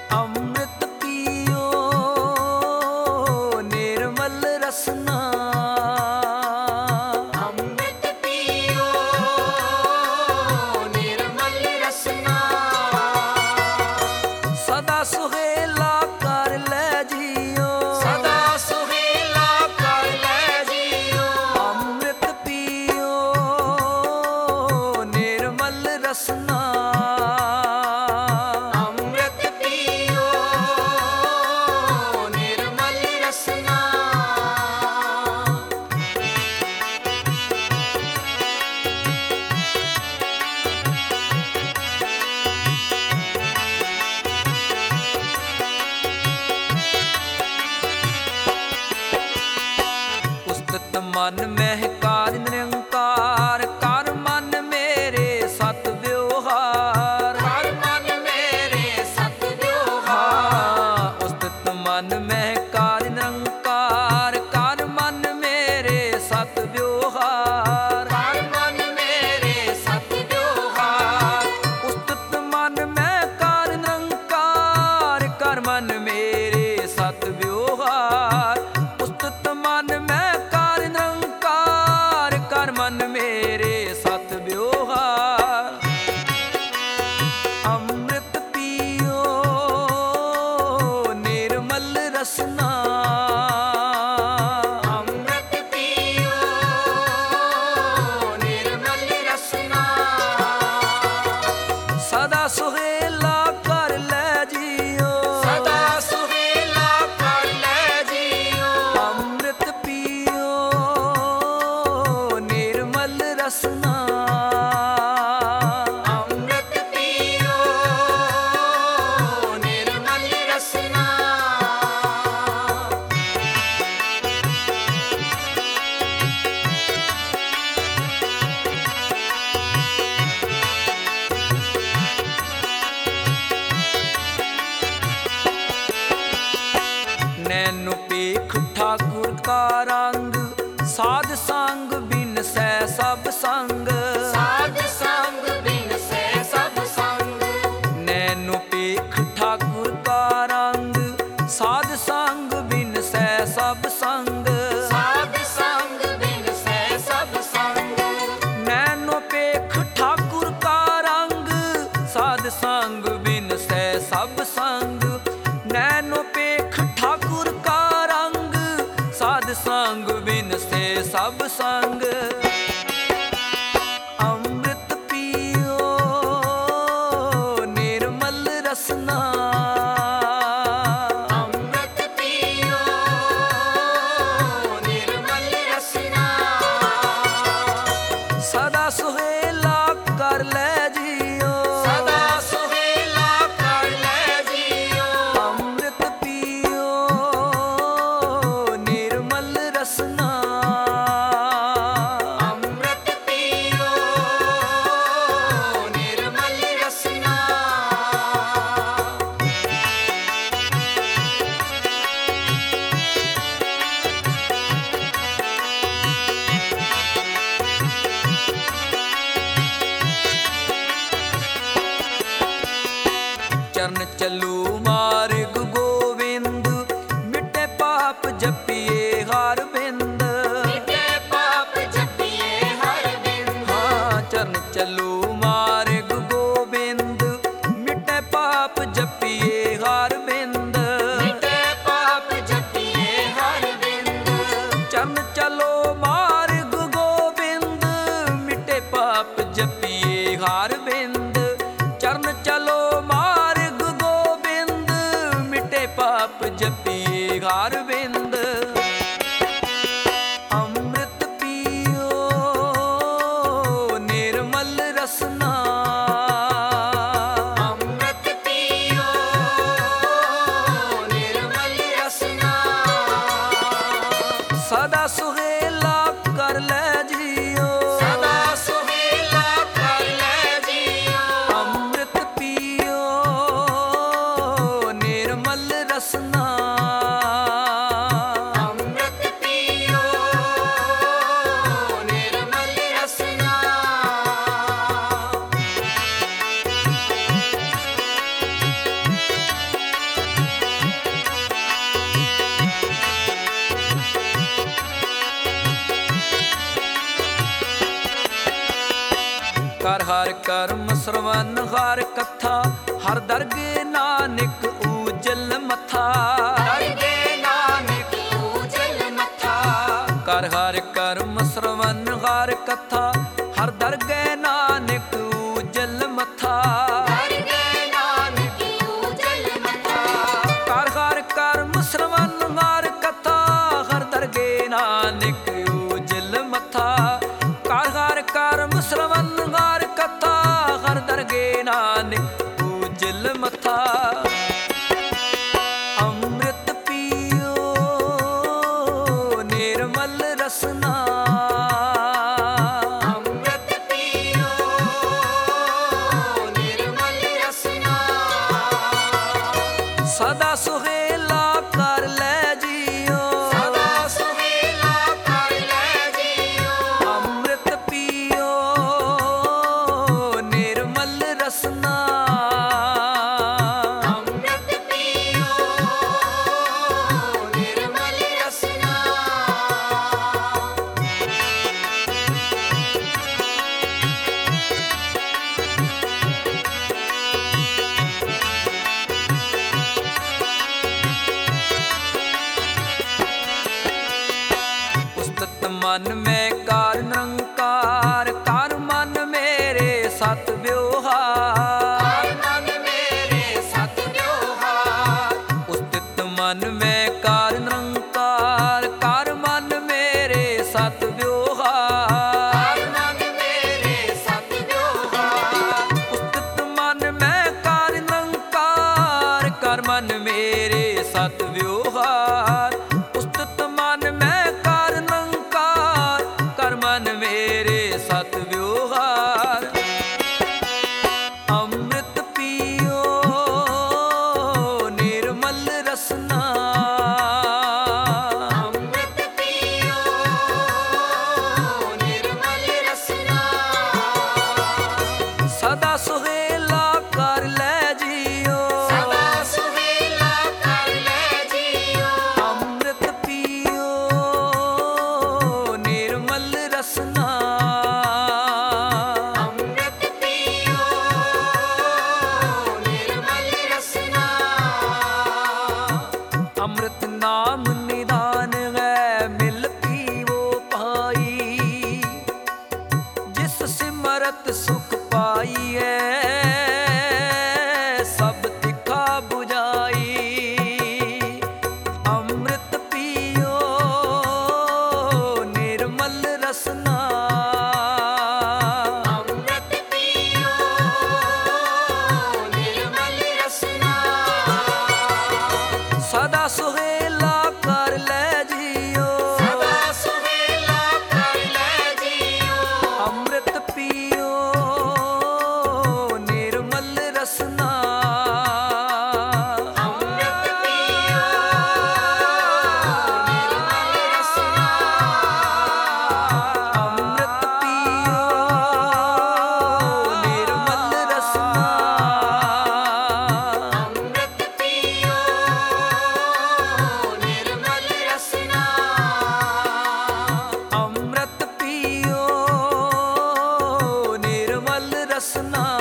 ਅੰਮ੍ਰਿਤ ਪੀਓ ਨਿਰਮਲ ਰਸਨਾ। ਅੰਮ੍ਰਿਤ ਪੀਓ ਨਿਰਮਲ ਰਸਨਾ। ਸਦਾ ਸੁਹੇਲਾ ਕਰ ਲੈ ਜੀਓ, ਸਦਾ ਸੁਹੇਲਾ ਕਰ ਲੈ ਜੀਓ। ਅੰਮ੍ਰਿਤ ਪੀਓ ਨਿਰਮਲ ਰਸਨਾ। ਅੰਮ੍ਰਿਤ ਪੀਓ ਨਿਰਮਲ ਰਸਨਾ। ਉਸਤਤ ਮਨ ਮਹਿਕਾਰ ਨਿਰੰਕਾਰ ਕਰ ਮਨ ਮੇਰੇ ਸਤ ਵਿਵਹਾਰ। ਹਰ ਮਨ ਮੇਰੇ ਸਤ ਵਿਵਹਾਰ। ਉਸਤਤ ਮਨ ਮਹਿਕਾਰ ਨਿਰੰਕਾਰ ਕਰ ਮਨ ਮੇਰੇ ਸਤ ਵਿਵਹਾਰ। ਹਰ ਮਨ ਮੇਰੇ ਸਤ ਵਿਵਹਾਰ। ਉਸਤਤ ਮਨ ਮਹਿਕਾਰ ਨਿਰੰਕਾਰ ਕਰ ਮਨ ਮੇਰੇ ਸਤ ਵਿਵਹਾਰ। ਉਸਤਤ ਮਨ ਮਹਿਕਾਰ ਨਿਰੰਕਾਰ ਕਰ ਮਨ ਮੇਰੇ ਸਤ ਵਿਵਹਾਰ। ਅੰਮ੍ਰਿਤ ਪੀਓ ਨਿਰਮਲ ਰਸਨਾ। ਅੰਮ੍ਰਿਤ ਪੀਓ ਨਿਰਮਲ ਰਸਨਾ। ਸਦਾ ਸੁਹੇਲਾ ਕਰ ਲੈ ਜੀਓ, ਸਦਾ ਸੁਹੇਲਾ ਕਰ ਲੈ ਜੀਓ। ਅੰਮ੍ਰਿਤ ਪੀਓ ਨਿਰਮਲ ਰਸਨਾ। ਅੰਮ੍ਰਿਤ ਪੀਓ ਨਿਰਮਲ ਰਸਨਾ। ਨੈਣੋ ਪੇਖ ਠਾਕੁਰ ਕਾ ਰੰਗ, ਸਾਧ ਸੰਗ ਬਿਨ ਸੈ ਸਭ ਸੰਗ। ਸਾਧ ਸੰਗ ਬਿਨ ਸੈ ਸਭ ਸੰਗ। ਨੈਣੋ ਪੇਖ ਠਾਕੁਰ ਕਾ ਰੰਗ, ਸਾਧ ਸੰਗ ਬਿਨ ਸੈ ਸਭ ਸੰਗ। ਸਾਧ ਸੰਗ ਬਿਨ ਸੈ ਸਭ ਸੰਗ। ਨੈਣੋ ਪੇਖ ਠਾਕੁਰ ਕਾ ਰੰਗ, ਸਾਧ ਸੰਗ ਬਿਨ ਸੈ ਸਭ ਸੰਗ। ਨੈਣੋ ਪੇਖ ਠਾਕੁਰ ਕਾ ਰੰਗ, ਸਾਧ ਸੰਗ ਬਿਨ ਸੇ ਸਭ ਸੰਗ। ਅੰਮ੍ਰਿਤ ਪੀਓ ਨਿਰਮਲ ਰਸਨਾ। ਅੰਮ੍ਰਿਤ ਪੀਓ ਨਿਰਮਲ ਰਸਨਾ। ਸਦਾ ਸੁਹੇਲਾ ਕਰ ਲੈ ਜੀਓ, ਸਦਾ ਸੁਹੇਲਾ ਕਰ ਲੈ ਜੀਓ। ਅੰਮ੍ਰਿਤ ਪੀਓ ਨਿਰਮਲ ਰਸਨਾ। ਅੰਮ੍ਰਿਤ ਪੀਓ ਨਿਰਮਲ ਰਸਨਾ। ਚਰਨ ਚੱਲੂ ਮਾਰਗ ਗੋਵਿੰਦ, ਮਿਟੇ ਪਾਪ ਜਪੀਏ ਹਰ ਬਿੰਦ। ਮਿਟੇ ਪਾਪ ਜਪੀਏ ਹਰ ਬਿੰਦ। ਹਾਂ ਚਰਨ ਚੱਲੂ ਮਾਰਗ ਗੋਬਿੰਦ, ਮਿਟੇ ਪਾਪ ਜਪੀਏ ਹਰ ਬਿੰਦ। ਮਿਟੇ ਪਾਪ ਜਪੀਏ ਹਰ ਬਿੰਦ। ਚਰਨ ਚਲੋ ਮਾਰਗ ਗੋਬਿੰਦ, ਮਿਟੇ ਪਾਪ ਜਪੀਏ ਹਰ ਬਿੰਦ। ਚਰਨ ਚਲੋ ਮਾਰਗ ਗੋਬਿੰਦ, ਮਿਟੇ ਪਾਪ ਜਪੀਏ ਹਰ ਬਿੰਦ। ਅੰਮ੍ਰਿਤ ਪੀਓ ਨਿਰਮਲ ਰਸਨਾ। ਅੰਮ੍ਰਿਤ ਪੀਓ ਨਿਰਮਲ ਰਸਨਾ। ਸਦਾ ਸੁਹੇਲਾ ਕਰ ਲੈ ਜੀਓ, ਸਦਾ ਸੁਹੇਲਾ ਕਰ ਲੈ ਜੀਓ। ਅੰਮ੍ਰਿਤ ਪੀਓ ਨਿਰਮਲ ਰਸਨਾ। ਕਰਮ ਸਰਵਨ ਹਰ ਕਥਾ ਹਰ ਦਰਗੇ ਨਾਨਕ ਊਜਲ ਮੱਥਾ ਦਰਗੇ ਨਾਨਕ ਊਜਲ ਮੱਥਾ ਕਰ ਹਰ ਕਰਮ ਸਰਵਨ ਹਰ ਕਥਾ ਹਰ ਦਰਗੇ ਨਾਨਕ ਊਜਲ ਮੱਥਾ ਦਰਗੇ ਨਾਨਕ ਊਜਲ ਮੱਥਾ ਕਰ ਹਰ ਕਰਮ ਸਰਵਨ ਹਰ ਕਥਾ ਹਰ ਦਰਗੇ ਨਾਨਕ ਊਜਲ ਮੱਥਾ ਕਰ ਹਰ ਕਰਮ ਸਰਵਨ ਹਰ ਕਥਾ ਹਰ ਦਰਗੇ ਨਾਨਕ ਊਜਲ ਮੱਥਾ ਅੰਮ੍ਰਿਤ ਪੀਓ ਨਿਰਮਲ ਰਸਨਾ ਅੰਮ੍ਰਿਤ ਪੀਓ ਨਿਰਮਲ ਰਸਨਾ ਸਦਾ ਸੁਹੇਲਾ ਕਰ ਲੈ ਜੀਓ ਸਦਾ ਸੁਹੇਲਾ ਕਰ ਲੈ ਜੀਓ ਅੰਮ੍ਰਿਤ ਪੀਓ ਨਿਰਮਲ ਰਸਨਾ ਅੰਮ੍ਰਿਤ ਪੀਓ ਨਿਰਮਲ ਰਸਨਾ ਉਸਤਤ ਮਨ ਮੈਂ ਕਾਰ ਨਿਰੰਕਾਰ ਕਰ ਮਨ ਮੇਰੇ ਸਤ ਵਿਵਹਾਰ ਹਰ ਮਨ ਮੇਰੇ ਸਤ ਵਿਵਹਾਰ ਉਸਤਤ ਮਨ ਮੈਂ ਕਾਰ ਨਿਰੰਕਾਰ ਕਰ ਮਨ ਮੇਰੇ ਸਤ ਵਿਵਹਾਰ ਹਰ ਮਨ ਮੇਰੇ ਸਤ ਵਿਵਹਾਰ ਉਸਤਤ ਮਨ ਮੈਂ ਕਾਰ ਨਿਰੰਕਾਰ ਕਰ ਮਨ ਮੇਰੇ ਸਤ ਵਿਵਹਾਰ ਉਸਤਤ ਮਨ ਮੈਂ ਕਾਰ ਨਿਰੰਕਾਰ ਕਰ ਮਨ ਮੇਰੇ ਸਤ ਵਿਵਹਾਰ ਅੰਮ੍ਰਿਤ ਪੀਓ ਨਿਰਮਲ ਰਸਨਾ ਅੰਮ੍ਰਿਤ ਪੀਓ ਨਿਰਮਲ ਰਸਨਾ ਸਦਾ ਸੁਹੇਲਾ ਕਰ ਲੈ ਜੀਓ ਸਦਾ ਸੁਹੇਲਾ ਕਰ ਲੈ ਜੀਓ ਅੰਮ੍ਰਿਤ ਪੀਓ ਨਿਰਮਲ ਰਸਨਾ ਅੰਮ੍ਰਿਤ ਪੀਓ ਨਿਰਮਲ ਰਸਨਾ ਅੰਮ੍ਰਿਤ ਨਾਮ ਨਿਦਾਨ ਹੈ ਮਿਲ ਪੀਵੋ ਪਾਈ ਜਿਸ ਸਿਮਰਤ ਸੁਖ ਪਾਈਐ ਸਭ ਤਿਖਾ 부ਝਾਈ ਅੰਮ੍ਰਿਤ ਪੀਓ ਨਿਰਮਲ ਰਸਨਾ ਅੰਮ੍ਰਿਤ ਪੀਓ ਨਿਰਮਲ ਰਸਨਾ ਸਦਾ ਸੁਹੇਲਾ ਕਰ ਲੈ ਜੀਓ ਸਦਾ ਸੁਹੇਲਾ ਕਰ ਲੈ ਜੀਓ ਅੰਮ੍ਰਿਤ ਪੀਓ ਨਿਰਮਲ ਰਸਨਾ ਅੰਮ੍ਰਿਤ ਪੀਓ ਨਿਰਮਲ ਰਸਨਾ ਅੰਮ੍ਰਿਤ ਪੀਓ ਨਿਰਮਲ ਰਸਨਾ ਅੰਮ੍ਰਿਤ ਪੀਓ ਨਿਰਮਲ ਰਸਨਾ ਅੰਮ੍ਰਿਤ ਪੀਓ ਨਿਰਮਲ ਰਸਨਾ